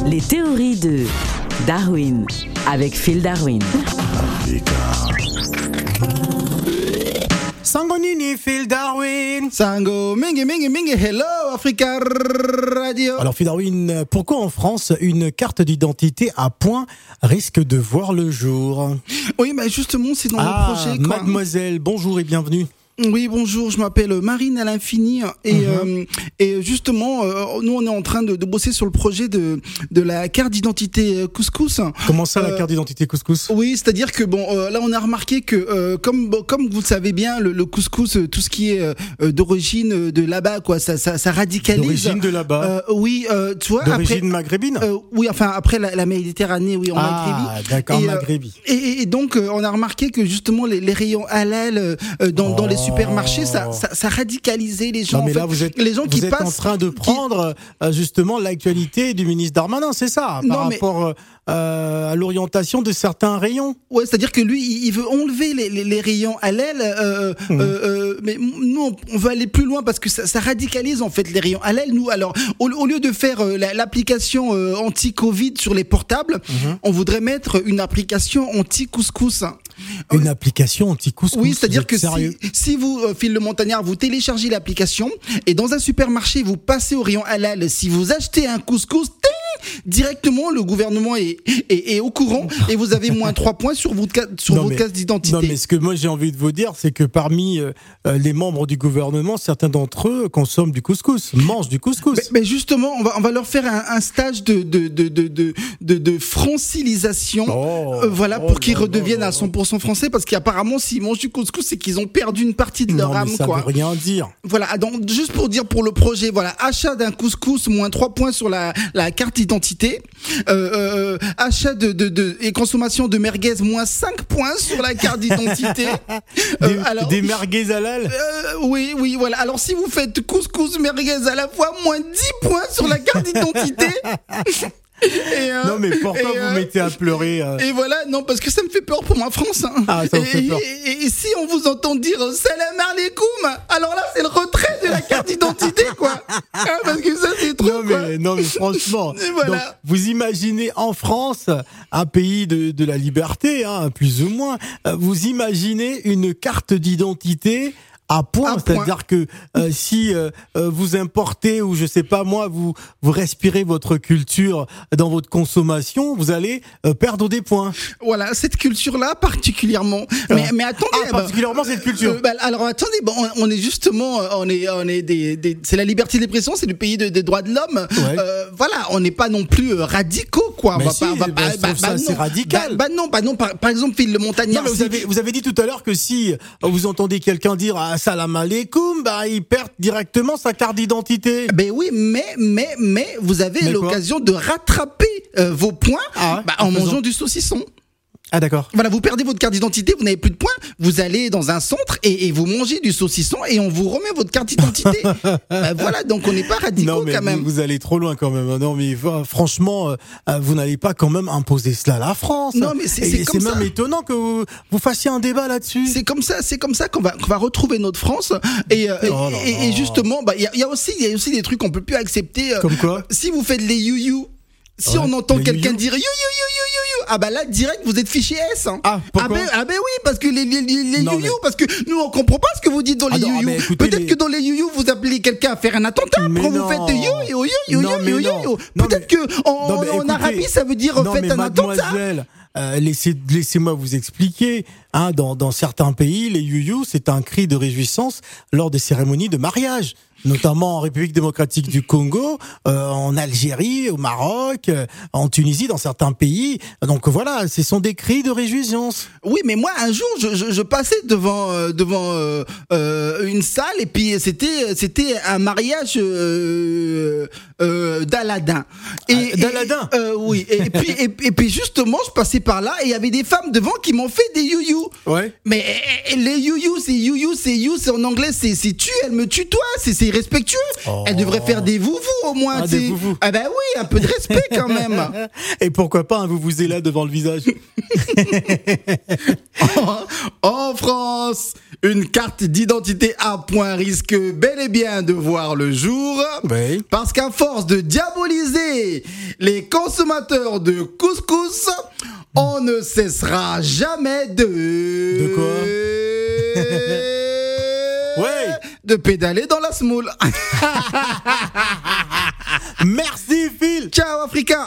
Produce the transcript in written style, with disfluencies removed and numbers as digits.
Les théories de Darwin avec Phil Darwin. Sango Nini, Phil Darwin. Sango, mingi, mingi, mingi, hello, Africa Radio. Alors Phil Darwin, pourquoi en France une carte d'identité à points risque de voir le jour? Oui, bah justement, c'est dans le projet. Quoi. Mademoiselle, bonjour et bienvenue. Oui, bonjour, je m'appelle Marine à l'infini et justement, nous on est en train de bosser sur le projet de la carte d'identité couscous. Comment ça, la carte d'identité couscous? Oui, c'est-à-dire que là on a remarqué que comme vous le savez bien, le couscous, tout ce qui est d'origine de là-bas, quoi, ça radicalise. D'origine de là-bas. Oui, tu vois. D'origine après, maghrébine. Oui, enfin après la Méditerranée, oui, en Maghrébie. Ah, d'accord, Maghrébie. Et donc on a remarqué que justement les rayons halal dans les supermarchés, ça radicalisait les gens. Non, mais là, les gens qui passent en train de prendre justement l'actualité du ministre Darmanin, c'est ça, par rapport à l'orientation de certains rayons. Ouais, c'est-à-dire que lui, il veut enlever les rayons halal, mais nous, on veut aller plus loin parce que ça radicalise en fait les rayons halal. Nous, alors, au lieu de faire l'application anti-Covid sur les portables, on voudrait mettre une application anti-couscous. Une application anti-couscous. Oui, c'est-à-dire que si vous, Phil le Montagnard, vous téléchargez l'application et dans un supermarché, vous passez au rayon halal, si vous achetez un couscous, directement le gouvernement est au courant et vous avez moins 3 points sur votre case d'identité. Non, mais ce que moi j'ai envie de vous dire, c'est que parmi les membres du gouvernement, certains d'entre eux consomment du couscous, mangent du couscous. Mais justement, on va leur faire un stage de francilisation, pour qu'ils redeviennent à 100% français, parce qu'apparemment s'ils mangent du couscous, c'est qu'ils ont perdu une partie de leur âme, ça quoi. veut rien dire. Voilà, donc juste pour dire pour le projet, voilà, achat d'un couscous, moins 3 points sur la carte d'identité, achat et consommation de merguez, moins 5 points sur la carte d'identité. Des merguez halal. Oui, voilà. Alors si vous faites couscous merguez à la fois, moins 10 points sur la carte d'identité. Non, mais pourquoi vous mettez à pleurer Et voilà, non, parce que ça me fait peur pour ma France. Ah, ça me fait peur. Et si on vous entend dire salam alaikum, alors là, c'est le retrait de la carte d'identité, quoi. Parce que ça, c'est trop, non, mais franchement. Voilà. Donc, vous imaginez en France, un pays de la liberté, plus ou moins, vous imaginez une carte d'identité à point, c'est-à-dire que si vous importez ou je sais pas moi, vous respirez votre culture dans votre consommation, vous allez perdre des points. Voilà, cette culture-là particulièrement. Mais attendez, particulièrement cette culture. Alors attendez, on est justement, on est c'est la liberté d'expression, c'est le pays des droits de l'homme. Ouais. Voilà, on n'est pas non plus radicaux, quoi. Mais c'est radical. Non. Par exemple, Phil le Montagnard. Vous avez dit tout à l'heure que si vous entendez quelqu'un dire salam alaikum, il perd directement sa carte d'identité. Ben oui, mais vous avez l'occasion de rattraper vos points en mangeant du saucisson. Ah d'accord. Voilà, vous perdez votre carte d'identité, vous n'avez plus de points, vous allez dans un centre et vous mangez du saucisson et on vous remet votre carte d'identité. Voilà, donc on n'est pas radicaux quand même. Vous allez trop loin quand même. Non mais franchement, vous n'allez pas quand même imposer cela à la France. Non mais c'est comme ça. C'est même étonnant que vous fassiez un débat là-dessus. C'est comme ça qu'on va retrouver notre France et justement, il y a aussi des trucs qu'on peut plus accepter. Comme quoi? Si vous faites les you-you. Si on entend quelqu'un dire you, là direct vous êtes fiché S. Pourquoi? Oui, parce que les you, parce que nous on comprend pas ce que vous dites dans les you. Peut-être que dans les you vous appelez quelqu'un à faire un attentat quand vous faites you. Peut-être que en Arabie ça veut dire faites un attentat. Laissez-moi vous expliquer. Dans certains pays, les you c'est un cri de réjouissance lors des cérémonies de mariage, notamment en République démocratique du Congo, en Algérie, au Maroc, en Tunisie, dans certains pays. Donc voilà, ce sont des cris de réjouissance. Oui, mais moi un jour je passais devant une salle et puis c'était un mariage d'Aladin. D'Aladin. Oui. Et puis justement je passais par là et il y avait des femmes devant qui m'ont fait des you. Ouais. Mais les you, c'est en anglais, c'est tu, elle me tutoie, c'est irrespectueux. Elle devrait faire des vous au moins. Des vous. Ah ben oui, un peu de respect quand même. Et pourquoi pas un là devant le visage. En France, une carte d'identité à points risque bel et bien de voir le jour. Oui. Parce qu'à force de diaboliser les consommateurs de couscous, on ne cessera jamais De quoi? Ouais. De pédaler dans la semoule. Merci Phil. Ciao Africain.